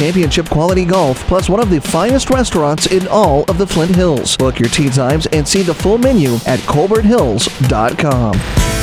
championship quality golf, plus one of the finest restaurants in all of the Flint Hills. Book your tee times and see the full menu at colberthills.com.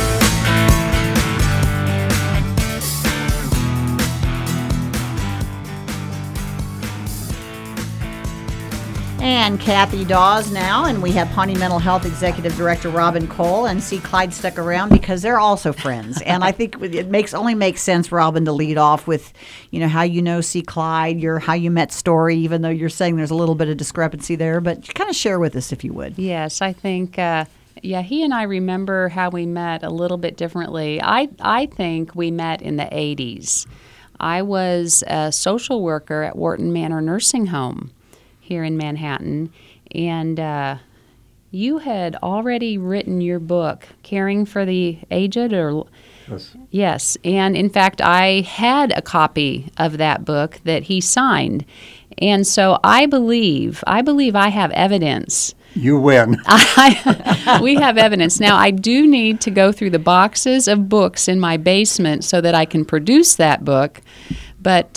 And Kathy Dawes now, and we have Pawnee Mental Health Executive Director Robin Cole, and C. Clyde stuck around because they're also friends. And I think it only makes sense, Robin, to lead off with, how you know C. Clyde, your how you met story, even though you're saying there's a little bit of discrepancy there, but kind of share with us if you would. Yes, I think, he and I remember how we met a little bit differently. I think we met in the 80s. I was a social worker at Wharton Manor Nursing Home here in Manhattan, and you had already written your book, Caring for the Aged, or yes, and in fact, I had a copy of that book that he signed, and so I believe I have evidence. You win. We have evidence. Now, I do need to go through the boxes of books in my basement so that I can produce that book, but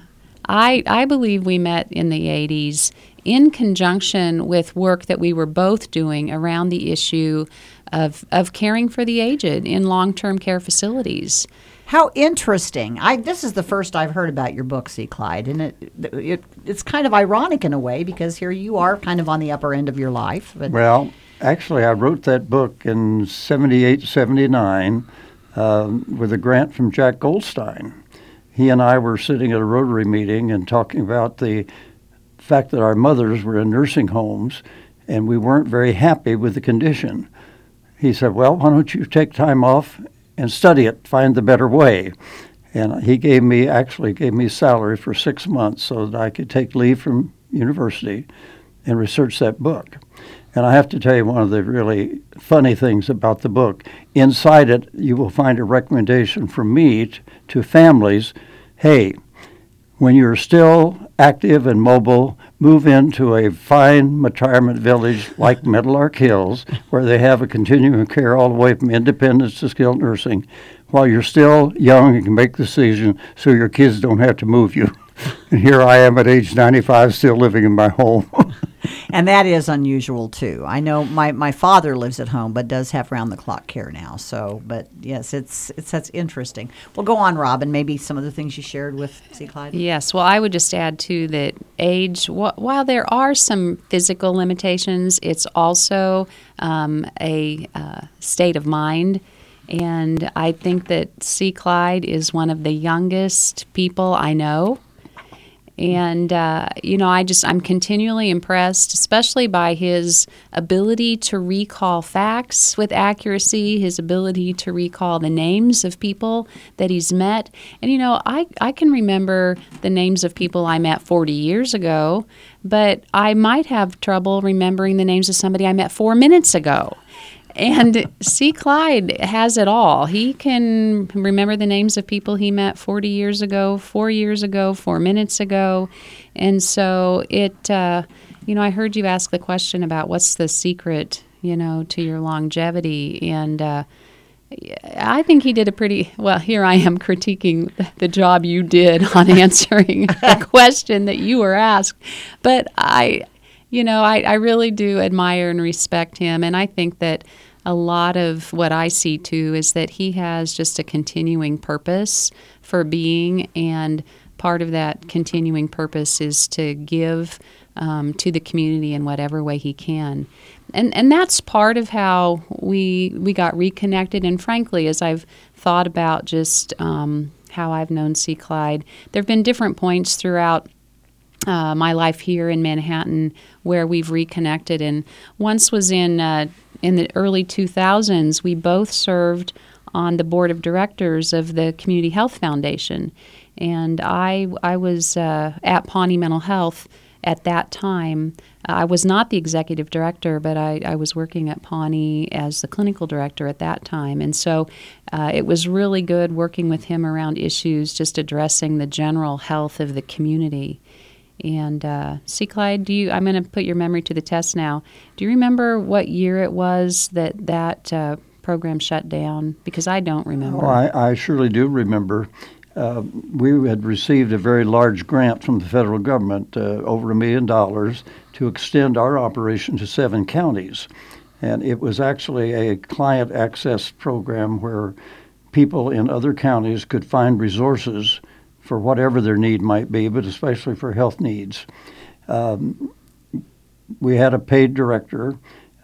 I believe we met in the 80s in conjunction with work that we were both doing around the issue of caring for the aged in long-term care facilities. How interesting. This is the first I've heard about your book, C. Clyde, and it's kind of ironic in a way because here you are kind of on the upper end of your life. But Well, actually, I wrote that book in 78, 79 with a grant from Jack Goldstein. He and I were sitting at a Rotary meeting and talking about the fact that our mothers were in nursing homes and we weren't very happy with the condition. He said, well, why don't you take time off and study it, find the better way. And he gave me salary for 6 months so that I could take leave from university and research that book. And I have to tell you one of the really funny things about the book. Inside it, you will find a recommendation from me to families. Hey, when you're still active and mobile, move into a fine retirement village like Meadowlark Hills, where they have a continuum of care all the way from independence to skilled nursing, while you're still young and can make the decision so your kids don't have to move you. And here I am at age 95 still living in my home. And that is unusual, too. I know my father lives at home, but does have round-the-clock care now. So, but yes, that's interesting. Well, go on, Robin. Maybe some of the things you shared with C. Clyde. Yes. Well, I would just add, too, that age, while there are some physical limitations, it's also a state of mind. And I think that C. Clyde is one of the youngest people I know. And, I'm continually impressed, especially by his ability to recall facts with accuracy, his ability to recall the names of people that he's met. And, I can remember the names of people I met 40 years ago, but I might have trouble remembering the names of somebody I met 4 minutes ago. And C. Clyde has it all. He can remember the names of people he met 40 years ago, 4 years ago, 4 minutes ago. And so I heard you ask the question about what's the secret, to your longevity. And I think he did here I am critiquing the job you did on answering the question that you were asked. But I really do admire and respect him, and I think that a lot of what I see, too, is that he has just a continuing purpose for being, and part of that continuing purpose is to give to the community in whatever way he can. And that's part of how we got reconnected, and frankly, as I've thought about just how I've known C. Clyde, there have been different points throughout my life here in Manhattan where we've reconnected, and once was in the early 2000s. We both served on the board of directors of the Community Health Foundation, and I was at Pawnee Mental Health at that time. I was not the executive director, but I was working at Pawnee as the clinical director at that time, and so it was really good working with him around issues just addressing the general health of the community. And C. Clyde, I'm going to put your memory to the test now. Do you remember what year it was that program shut down? Because I don't remember. Oh, I surely do remember. we had received a very large grant from the federal government, over $1 million, to extend our operation to 7 counties. And it was actually a client access program where people in other counties could find resources for whatever their need might be, but especially for health needs. We had a paid director,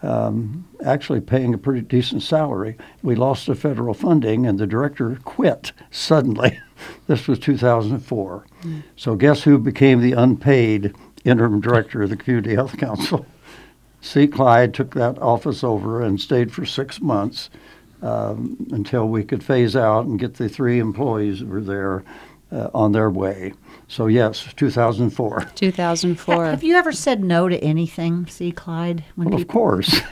actually paying a pretty decent salary. We lost the federal funding, and the director quit suddenly. This was 2004. So guess who became the unpaid interim director of the Community Health Council? C. Clyde took that office over and stayed for 6 months until we could phase out and get the 3 employees that were there on their way. So yes, 2004. 2004. Have you ever said no to anything, C. Clyde? Well, of course.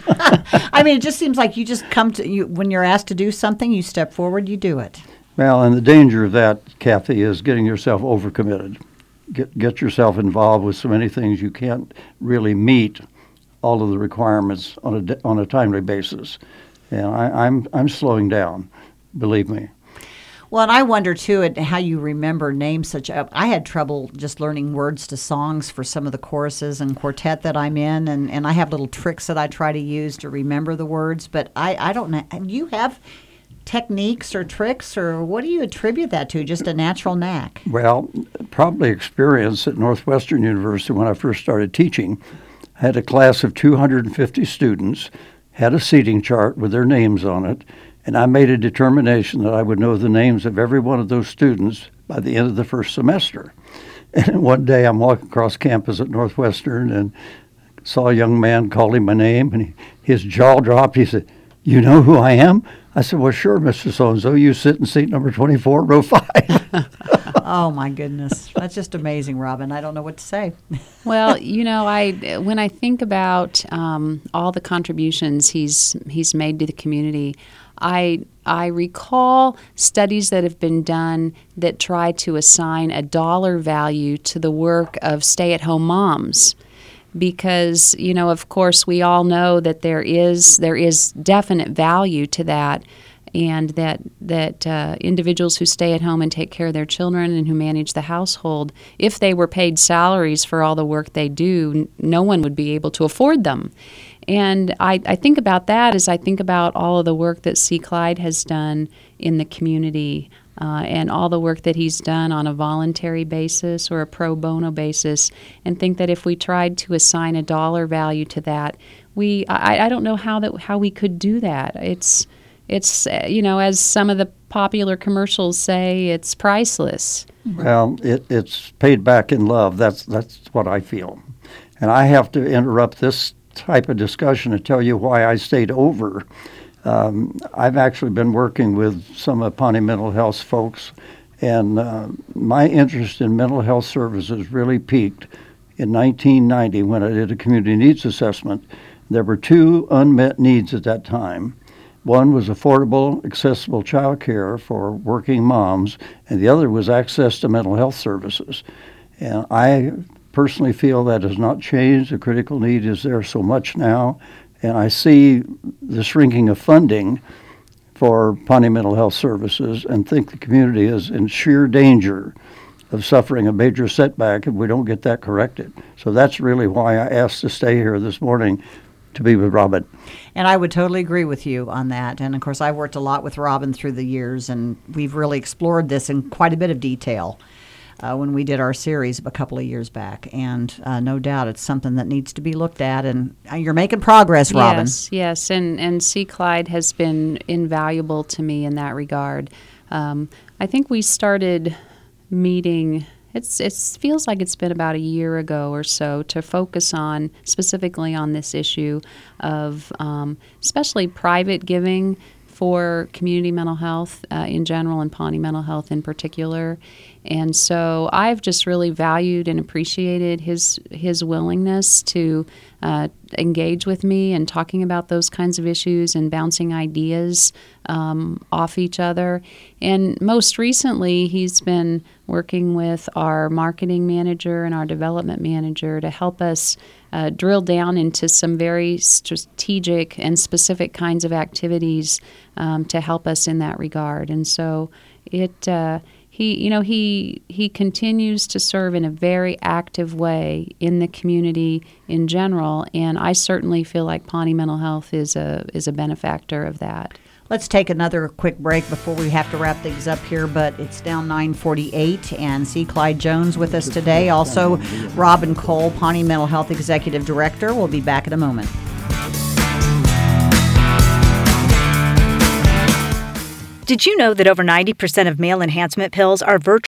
I mean, it just seems like you just come to you when you're asked to do something, you step forward, you do it. Well, and the danger of that, Kathy, is getting yourself overcommitted. Get yourself involved with so many things you can't really meet all of the requirements on a timely basis. And I'm slowing down, believe me. Well, and I wonder, too, at how you remember names such as... I had trouble just learning words to songs for some of the choruses and quartet that I'm in, and I have little tricks that I try to use to remember the words, but I don't know. Do you have techniques or tricks, or what do you attribute that to, just a natural knack? Well, probably experience at Northwestern University when I first started teaching. I had a class of 250 students, had a seating chart with their names on it, and I made a determination that I would know the names of every one of those students by the end of the first semester. And one day I'm walking across campus at Northwestern and saw a young man calling my name, and his jaw dropped. He said, "You know who I am?" I said, "Well, sure, Mr. So-and-so. You sit in seat number 24, row 5. Oh, my goodness. That's just amazing, Robin. I don't know what to say. Well, when I think about all the contributions he's made to the community, I recall studies that have been done that try to assign a dollar value to the work of stay-at-home moms. Because, of course, we all know that there is definite value to that, and that individuals who stay at home and take care of their children and who manage the household, if they were paid salaries for all the work they do, no one would be able to afford them. And I think about that as I think about all of the work that C. Clyde has done in the community, and all the work that he's done on a voluntary basis or a pro bono basis, and think that if we tried to assign a dollar value to that, I don't know how we could do that. It's as some of the popular commercials say, it's priceless. Well, it's paid back in love. That's what I feel. And I have to interrupt this type of discussion to tell you why I stayed over. I've actually been working with some of Pawnee Mental Health folks, and my interest in mental health services really peaked in 1990 when I did a community needs assessment. There were 2 unmet needs at that time. One was affordable, accessible child care for working moms, and the other was access to mental health services. And I personally feel that has not changed. The critical need is there so much now. And I see the shrinking of funding for Pawnee Mental Health Services and think the community is in sheer danger of suffering a major setback if we don't get that corrected. So that's really why I asked to stay here this morning to be with Robin. And I would totally agree with you on that. And, of course, I've worked a lot with Robin through the years, and we've really explored this in quite a bit of detail when we did our series a couple of years back. And no doubt it's something that needs to be looked at. And you're making progress, Robin. Yes. And C. Clyde has been invaluable to me in that regard. I think we started meeting... It feels like it's been about a year ago or so to focus on specifically on this issue of especially private giving for community mental health in general and Pawnee Mental Health in particular. And so I've just really valued and appreciated his willingness to engage with me and talking about those kinds of issues and bouncing ideas off each other. And most recently, he's been working with our marketing manager and our development manager to help us drill down into some very strategic and specific kinds of activities to help us in that regard. And so he continues to serve in a very active way in the community in general, and I certainly feel like Pawnee Mental Health is a benefactor of that. Let's take another quick break before we have to wrap things up here, but it's now 9:48, and C. Clyde Jones with us today. Also, Robin Cole, Pawnee Mental Health Executive Director. We'll be back in a moment. Did you know that over 90% of male enhancement pills are virtual